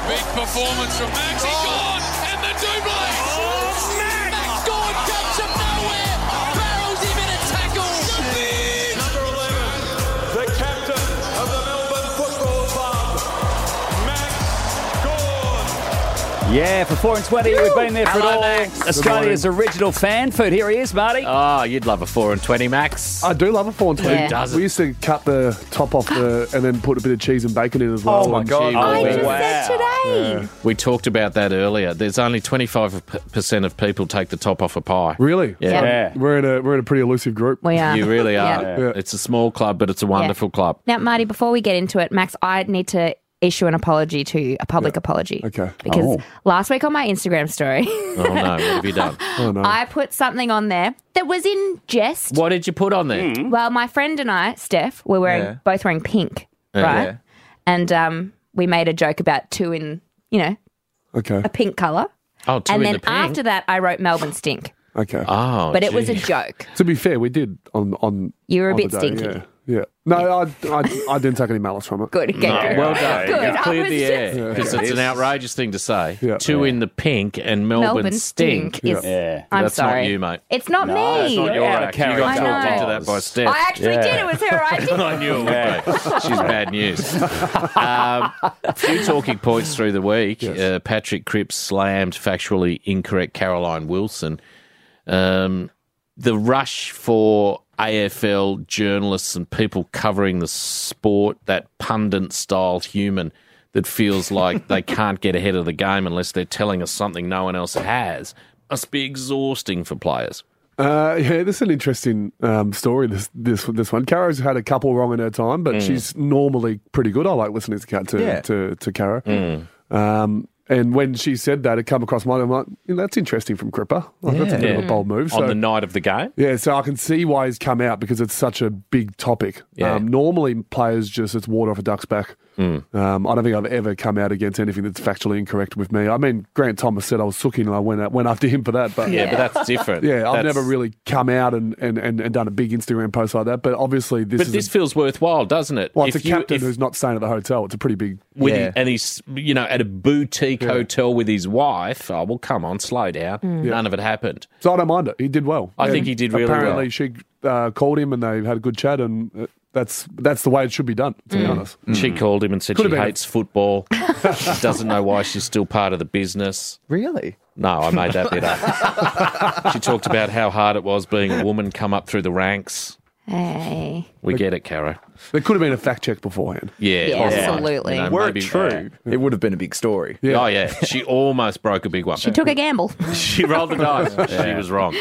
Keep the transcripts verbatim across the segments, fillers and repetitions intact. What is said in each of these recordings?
Big performance from Max. He gone, and the double. Oh, Max! Max Gawn comes from nowhere, barrels him in a tackle. Number eleven, the captain of the Melbourne Football Club, Max Gawn. Yeah, for four and twenty, we've been there for Hello, it all. Max. Australia's original fan food. Here he is, Marty. Oh, you'd love a four and twenty, Max. I do love a four and twenty. Yeah. Does it? We used to cut the top off the and then put a bit of cheese and bacon in as well. Oh, my And God. cheese. I Oh, just wow. said today. We talked about that earlier. There's only twenty-five percent of people take the top off a pie. Really? Yeah. Yeah. We're in a we're in a pretty elusive group. We are. You really are. Yeah. Yeah. It's a small club, but it's a wonderful club. Now, Marty, before we get into it, Max, I need to issue an apology to you, a public apology. Okay. Because Oh. last week on my Instagram story, Oh, no. What have you done? Oh no. I put something on there that was in jest. What did you put on there? Well, my friend and I, Steph, were wearing Yeah. both wearing pink, Yeah. right? Yeah. And um, we made a joke about two in, you know, okay. a pink colour. Oh, two And in then the pink. after that, I wrote Melbourne stink. Okay. Oh, But it was a gee. joke. To be fair, we did on on. You were a on bit the day, stinky. Yeah. Yeah. No, I, I I didn't take any malice from it. Good. Okay, No, good. well done. Good. You've I cleared was the just- air because it's an outrageous thing to say. Yeah. Two in the pink and Melbourne, Melbourne stink. stink. Is, Yeah. I'm That's sorry. not you, mate. It's not No, me. it's not You're Yeah, right. You Karen. got I talked know. into that by Steph. I actually Yeah. did. It was her idea. I knew it would be. She's bad news. Um, a few talking points through the week. Uh, Patrick Cripps slammed factually incorrect Caroline Wilson. Um, the rush for A F L journalists and people covering the sport, that pundit-style human that feels like they can't get ahead of the game unless they're telling us something no one else has, must be exhausting for players. Uh, yeah, this is an interesting um, story. This this this one. Caro's had a couple wrong in her time, but she's normally pretty good. I like listening to to Yeah. to, to Caro. Um, and when she said that, it come across my mind. I'm like, "Yeah, that's interesting from Cripper. Like, That's a bit Yeah. of a bold move. On So, the night of the game? yeah, so I can see why he's come out because it's such a big topic. Yeah. Um, normally, players just it's water off a duck's back. Um, I don't think I've ever come out against anything that's factually incorrect with me. I mean, Grant Thomas said I was sooking and I went out, went after him for that. But Yeah, but that's different. yeah, I've That's- never really come out and, and, and, and done a big Instagram post like that. But obviously, this But is this a, feels worthwhile, doesn't it? well, it's If a you- captain if- who's not staying at the hotel. It's a pretty big. with Yeah. his, and he's you know at a boutique hotel with his wife. Oh well, come on, slow down. None of it happened. So I don't mind it. He did well. I think And he did really apparently well. she uh, called him and they had a good chat, and uh, that's that's the way it should be done. To be honest. She called him and said Could have she been a- hates football. She doesn't know why she's still part of the business. Really? No, I made that bit up. She talked about how hard it was being a woman come up through the ranks. Hey. We get it, Caro. There could have been a fact check beforehand. Yeah, Yeah, right. absolutely. You know, Were maybe- it true, it would have been a big story. Yeah. Oh yeah, she almost broke a big one. She took a gamble. She rolled the dice. She was wrong.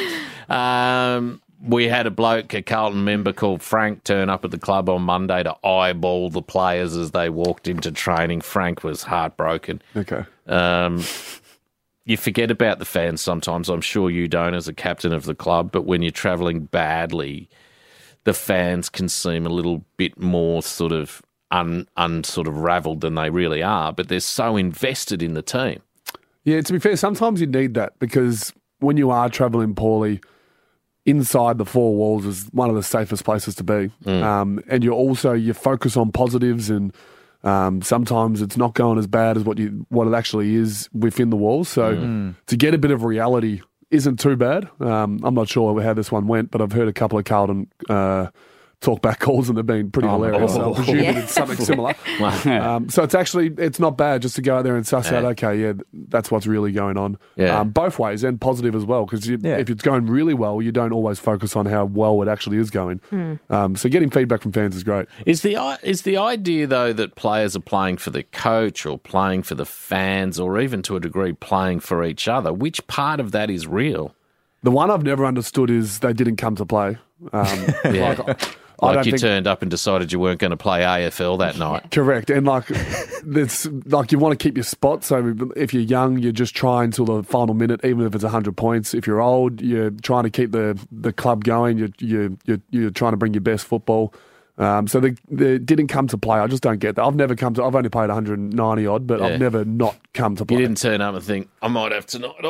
Um, we had a bloke, a Carlton member called Frank, turn up at the club on Monday to eyeball the players as they walked into training. Frank was heartbroken. Okay. Um, you forget about the fans sometimes. I'm sure you don't as a captain of the club, but when you're travelling badly, the fans can seem a little bit more sort of un, un sort of ravelled than they really are, but they're so invested in the team. Yeah, to be fair, sometimes you need that because when you are travelling poorly, inside the four walls is one of the safest places to be. Um, and you also you focus on positives, and um, sometimes it's not going as bad as what you what it actually is within the walls. So to get a bit of reality isn't too bad. Um, I'm not sure how this one went, but I've heard a couple of Carlton uh, talk back calls and they've been pretty hilarious. So I'm presuming Yeah. it's something similar. Um, so it's actually it's not bad just to go out there and suss out. Yeah. Okay, yeah, that's what's really going on. Yeah. Um, both ways and positive as well. Because Yeah. if it's going really well, you don't always focus on how well it actually is going. Um, so getting feedback from fans is great. Is the i- is the idea though that players are playing for the coach or playing for the fans or even to a degree playing for each other? Which part of that is real? The one I've never understood is they didn't come to play. Um, Yeah. like, I Like don't you think- turned up and decided you weren't going to play A F L that night. Correct, and like it's like you want to keep your spot. So if you're young, you're just trying till the final minute, even if it's a hundred points. If you're old, you're trying to keep the, the club going. You're you you're, you're trying to bring your best football. Um, so they, they didn't come to play. I just don't get that. I've never come to. I've only played one hundred ninety odd, but Yeah. I've never not come to play. You didn't turn up and think, I might have to knock it off.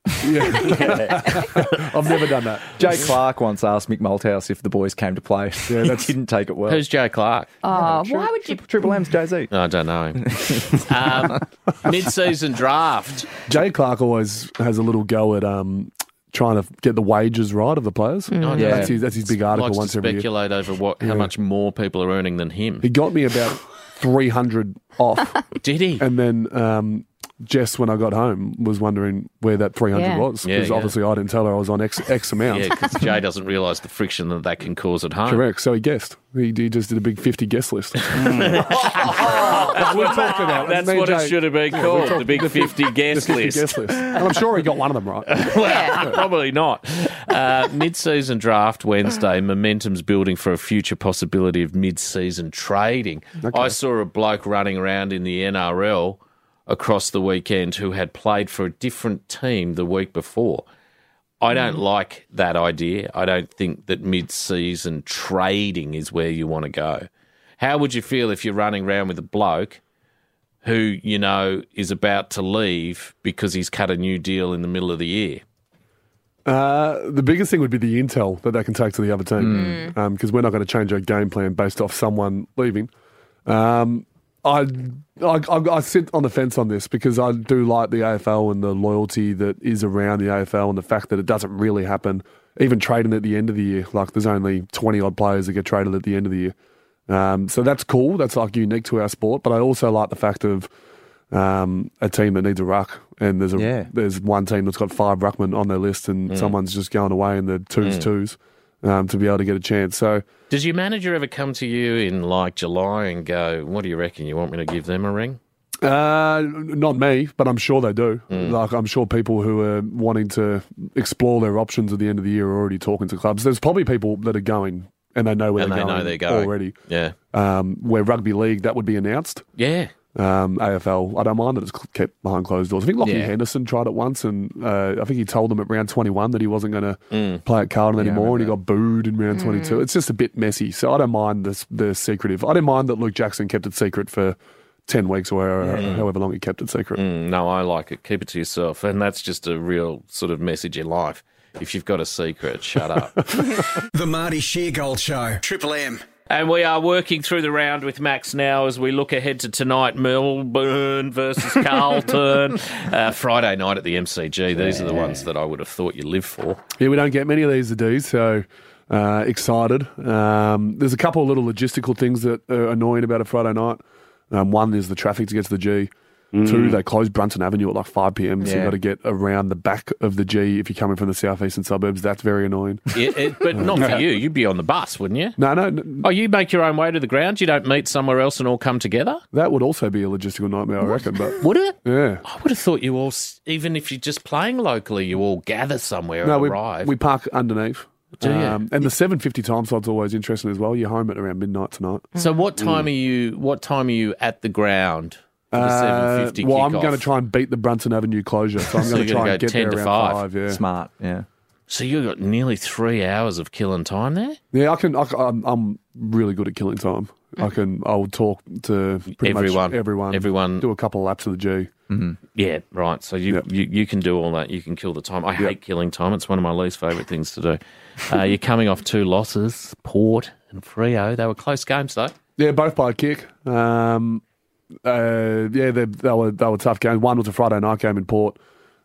Yeah. I've never done that. Jay Clark once asked Mick Malthouse if the boys came to play. Yeah, he that's- didn't take it well. Who's Joe Clark? Oh, why would you? Triple M's Jay-Z. I don't know him. um, mid-season draft. Jay Clark always has a little go at um, trying to get the wages right of the players. Oh, Yeah. That's his, that's his big article Likes once to every year. speculate over what how much more people are earning than him. He got me about three hundred off. Did he? And then um, Jess, when I got home, was wondering where that three hundred Yeah. was. Yeah, Because yeah. obviously I didn't tell her I was on X, X amount. Yeah, because Jay doesn't realise the friction that that can cause at home. Correct. So he guessed. He, he just did a big fifty guest list. That's what we talked about. That's Me and what it Jay- should have been Yeah, we called, talked the big fifty guest fifty list. guest list. And I'm sure he got one of them right. Well, probably not. Uh, mid-season draft Wednesday. Momentum's building for a future possibility of mid-season trading. I saw a bloke running around in the N R L across the weekend who had played for a different team the week before. I don't like that idea. I don't think that mid-season trading is where you want to go. How would you feel if you're running around with a bloke who, you know, is about to leave because he's cut a new deal in the middle of the year? Uh, the biggest thing would be the intel that they can take to the other team, because we're not going to change our game plan based off someone leaving. Um, I, I I I sit on the fence on this because I do like the A F L and the loyalty that is around the A F L and the fact that it doesn't really happen. Even trading at the end of the year, like there's only twenty odd players that get traded at the end of the year. Um, so that's cool. That's like unique to our sport. But I also like the fact of um, a team that needs a ruck, and there's a Yeah. there's one team that's got five ruckmen on their list, and someone's just going away in the twos twos um, to be able to get a chance. So Does your manager ever come to you in like July and go, what do you reckon? You want me to give them a ring? uh, not me, but I'm sure they do. Like I'm sure people who are wanting to explore their options at the end of the year are already talking to clubs. There's probably people that are going and they know where And they're they going know they're going. already. Yeah. Um, where rugby league that would be announced. Yeah. Um, A F L, I don't mind that it's kept behind closed doors. I think Lockie Yeah. Henderson tried it once, and uh, I think he told them at round twenty-one that he wasn't going to Mm. play at Carlton anymore, and he remember got booed in round twenty-two. It's just a bit messy, so I don't mind this, the secretive. I don't mind that Luke Jackson kept it secret for ten weeks or however, however long he kept it secret. Mm, no, I like it. Keep it to yourself. And that's just a real sort of message in life. If you've got a secret, shut up. The Marty Sheargold Show. Triple M. And we are working through the round with Max now as we look ahead to tonight, Melbourne versus Carlton. uh, Friday night at the M C G. These are the ones that I would have thought you live for. Yeah, we don't get many of these to do, so uh, excited. Um, there's a couple of little logistical things that are annoying about a Friday night. Um, one is the traffic to get to the G. Two, they close Brunton Avenue at like five p.m, so Yeah. you've got to get around the back of the G if you're coming from the southeastern suburbs. That's very annoying. It, it, but not for you. You'd be on the bus, wouldn't you? No, no, no, Oh, you make your own way to the ground? You don't meet somewhere else and all come together? that would also be a logistical nightmare, I reckon. But Would it? yeah, I would have thought you all, s- even if you're just playing locally, you all gather somewhere no, and we arrive. we park underneath. Do you? Um, and the seven fifty time slide's always interesting as well. You're home at around midnight tonight. so what time are you? What time are you at the ground for the seven fifty Uh, well, I'm kickoff? going to try and beat the Brunton Avenue closure, so I'm So going to you're try gonna and go get ten there to around five. five. Yeah, Smart, yeah. So you've got nearly three hours of killing time there. yeah. I can. I, I'm, I'm really good at killing time. I can. I'll talk to pretty Everyone. much everyone. Everyone. Do a couple of laps of the G. Yeah, right. So you, Yep. you you can do all that. You can kill the time. I hate killing time. It's one of my least favourite things to do. Uh, you're coming off two losses, Port and Freo. They were close games though. Yeah, both by a kick. Um, uh, yeah, they, they were they were tough games. One was a Friday night game in Port,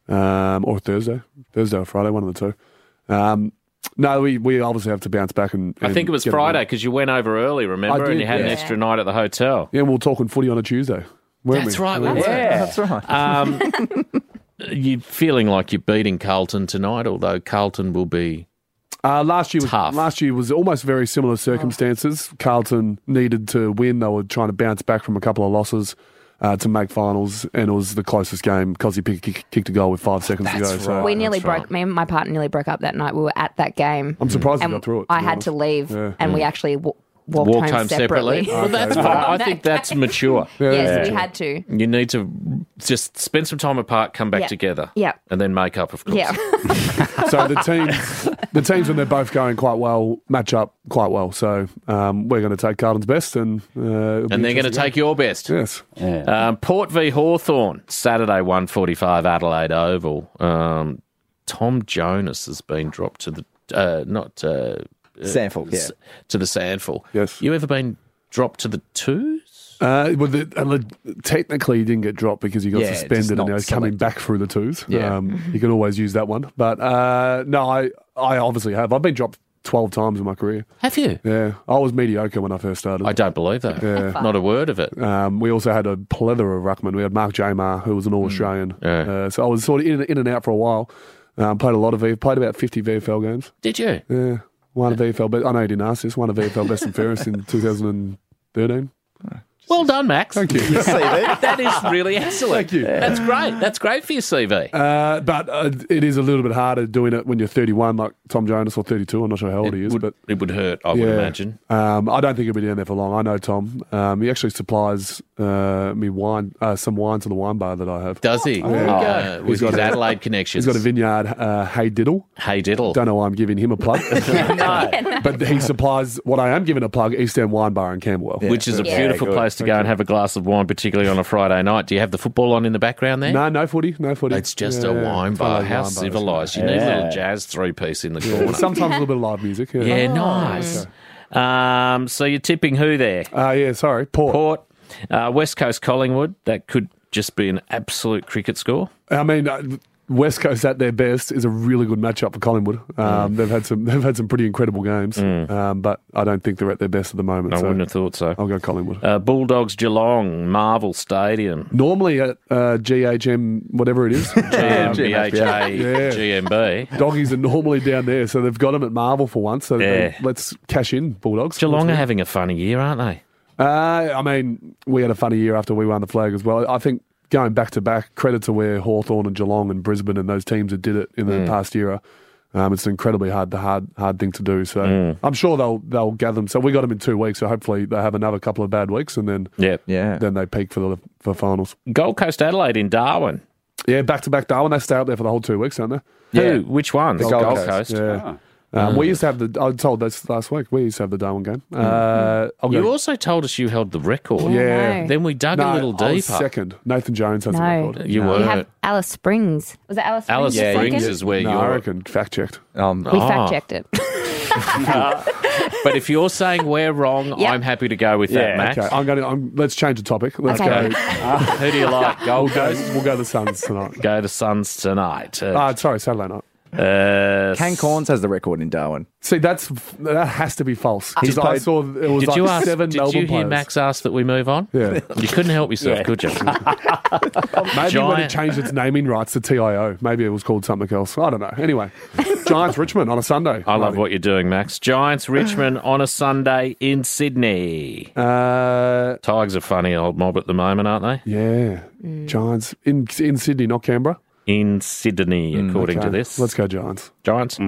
um, or Thursday, Thursday or Friday, one of the two. Um, no, we, we obviously have to bounce back and. I and think it was get Friday done. because you went over early, remember, I and did, you had an yeah. extra night at the hotel. Yeah, we were talking footy on a Tuesday. weren't That's we? right, we Yeah. were. Yeah, that's right. Um, you're feeling like you're beating Carlton tonight, although Carlton will be. Uh, last year was Tough. last year was almost very similar circumstances. Carlton needed to win; they were trying to bounce back from a couple of losses uh, to make finals, and it was the closest game because he picked, kick, kicked a goal with five seconds to go. That's So right. We nearly that's broke. right. Me and my partner nearly broke up that night. We were at that game, I'm surprised we and got through it. I be had honest. to leave, Yeah. and we actually w- walked, Walked home, separately. Well, that's fine. I think that's mature. Yes, we had to. You need to just spend some time apart, come back Yeah. together, Yeah. and then make up, of course. Yeah. So the teams, the teams when they're both going quite well, match up quite well. So um, we're going to take Carlton's best, and uh, And they're going to take your best. Yes. Um, Port v Hawthorn, Saturday, one forty-five, Adelaide Oval. Um, Tom Jonas has been dropped to the uh, not uh, Sandful, yeah. s- to the Sandful. Yes. You ever been dropped to the twos? Uh, well, the, uh, technically, he didn't get dropped because he got Yeah, just suspended and not now he's coming selected. back through the twos. Yeah. Um, you can always use that one. But uh, no, I, I obviously have. I've been dropped twelve times in my career. Have you? Yeah. I was mediocre when I first started. I don't believe that. Yeah. Not a word of it. Um, we also had a plethora of ruckman. We had Mark Jamar, who was an All-Australian. Yeah. Uh, so I was sort of in, in and out for a while. Um, played a lot of V played about fifty V F L games. Did you? Yeah. Won a V F L best. I know you didn't ask this. Won a V F L best and fairest in two thousand thirteen. Well done, Max. Thank you. That is really excellent. Thank you. That's great. That's great for your C V. Uh, but uh, it is a little bit harder doing it when you're thirty-one, like Tom Jonas, or thirty-two. I'm not sure how old he is, would, but it would hurt, I would yeah. imagine. Um, I don't think he'll be down there for long. I know Tom. Um, he actually supplies uh, me wine, uh, some wine to the wine bar that I have. Does he? There you Uh, go. with He's got his a- Adelaide connections. He's got a vineyard, uh, Hey Diddle. Hey diddle. Don't know why I'm giving him a plug. No. But he supplies what I am giving a plug, East End Wine Bar in Camberwell. Which is a Yeah. beautiful Yeah, good. place to go and have a glass of wine, particularly on a Friday night. Do you have the football on in the background there? No, no footy, no footy. It's just Yeah, a wine it's one bar. of those How wine bars. civilised. You need a little jazz three-piece in the Yeah, corner. sometimes a little bit of live music. Yeah, Yeah, nice. Um, so you're tipping who there? Uh, yeah, sorry, Port. Port, uh, West Coast Collingwood. That could just be an absolute cricket score. I mean, uh, West Coast at their best is a really good matchup for Collingwood. Um, Mm. They've had some, they've had some pretty incredible games, um, but I don't think they're at their best at the moment. I so wouldn't have thought so. I'll go Collingwood. Uh, Bulldogs Geelong, Marvel Stadium. Normally at uh, G H M, whatever it is, G M B H A, Yeah. G M B. doggies are normally down there, so they've got them at Marvel for once. So they- Yeah. let's cash in, Bulldogs. Geelong are having a funny year, aren't they? Uh, I mean, we had a funny year after we won the flag as well. I think going back to back, credit to where Hawthorn and Geelong and Brisbane and those teams that did it in the Mm. past era. Um, it's an incredibly hard, the hard, hard thing to do. So Mm. I'm sure they'll they'll gather them. So we got them in two weeks. So hopefully they have another couple of bad weeks and then Yeah. Yeah. then they peak for the for finals. Gold Coast Adelaide in Darwin. Yeah, back to back Darwin. They stay up there for the whole two weeks, don't they? Yeah. Who? Which ones? The Gold Coast. Yeah. Um, We used to have the. I was told this last week. We used to have the Darwin game. Uh, I'll You go- also told us you held the record. Yeah. No. Then we dug No, a little I was deeper. second. Nathan Jones has the No. record. You We were. have Alice Springs. Was it Alice Springs? Alice Yeah, Springs second? is where No, I you're. reckon fact checked. Um, We Oh. fact checked it. But if you're saying we're wrong, Yep. I'm happy to go with that, Yeah, Max. Okay, I'm going to. I'm, let's change the topic. Let's Okay. go. Who do you like? Gold We'll go. Coast? We'll go the Suns tonight. Go to Suns tonight. Uh, Ah, sorry, Saturday night. uh, Kane Corns has the record in Darwin. See, that's that has to be false. 'Cause He's I played- saw it was Did like you ask? seven Did Melbourne you hear players. Max ask that we move on? Yeah, You couldn't help yourself, could you? maybe when it Giant- changed its naming rights to T I O, maybe it was called something else. I don't know. Anyway, Giants Richmond on a Sunday. I love what you're doing, Max. Giants Richmond on a Sunday in Sydney. Uh, Tigers are funny old mob at the moment, aren't they? yeah, Giants in in Sydney, not Canberra. In Sydney, according to Okay, this. let's go Giants. Giants.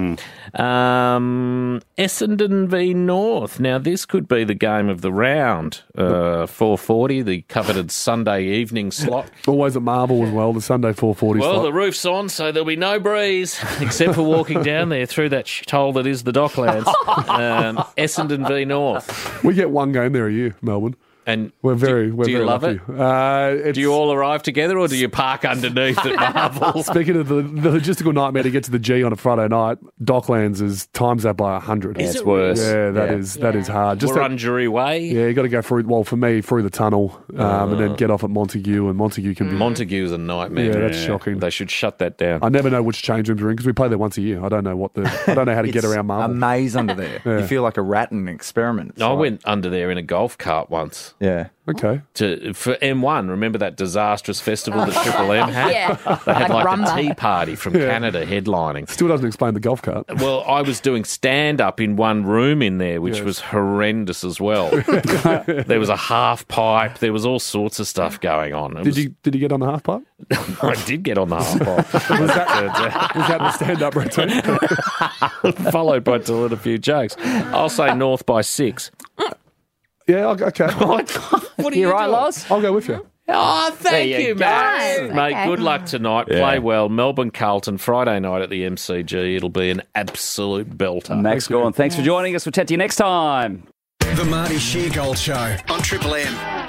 Um, Essendon v North. Now, this could be the game of the round. Uh, four forty, the coveted Sunday evening slot. Always at Marvel as well. The Sunday four forty Well, slot. the roof's on, so there'll be no breeze, except for walking down there through that shithole that is the Docklands. um, Essendon v North. We get one game there a year, Melbourne. And We're very, do, we're do you very love lucky. it? Uh, it's, Do you all arrive together, or do you park underneath at Marvel? Speaking of the, the logistical nightmare to get to the G on a Friday night, Docklands is times that by a hundred. Is It's it worse. Yeah, that Yeah. is that is hard. Just that, Wurundjeri Way. yeah, you got to go through. Well, for me, through the tunnel, um, and then get off at Montague, and Montague can be. Montague's a nightmare. Yeah, that's shocking. They should shut that down. I never know which change rooms we're in because we play there once a year. I don't know what the. I don't know how to get It's around Marvel. A maze under there. Yeah. You feel like a rat in an experiment. It's I like- went under there in a golf cart once. Yeah. Okay. To, for M one, remember that disastrous festival that Triple M had? Yeah. They had like Like Rumba. a tea party from Canada headlining. Still doesn't explain the golf cart. Well, I was doing stand-up in one room in there, which Yes. was horrendous as well. There was a half pipe. There was all sorts of stuff going on. It Did was- you did you get on the half pipe? I did get on the half pipe. Was that was that the stand up routine? Followed by telling a few jokes. I'll say North by six. Yeah. Okay. What, what are you You right, doing? Loz? I'll go with you. Oh, thank There you you, go. Max. Nice. Mate, Okay. good luck tonight. Play well. Melbourne Carlton, Friday night at the M C G. It'll be an absolute belter. Max Gorn, thanks for joining us. We'll chat to you next time. The Marty Sheargold Show on Triple M.